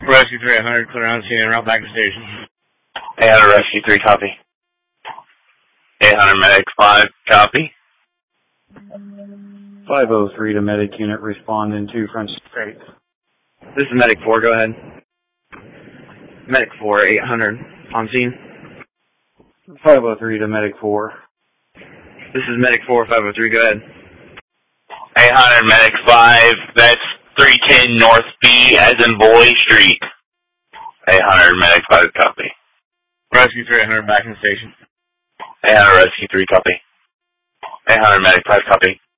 Rescue 300, clear on scene and route back to station. 800 Rescue 3, copy. 800 Medic 5, copy. 503 to Medic Unit, respond in 2 French Straight. This is Medic 4, go ahead. Medic 4, 800, on scene. 503 to Medic 4. This is Medic 4, 503, go ahead. 800 Medic 5, that's 310 North B as in Boy Street. 800 Medic 5, copy. Rescue 300, back in station. 800 Rescue 3, copy. 800 Medic 5, copy.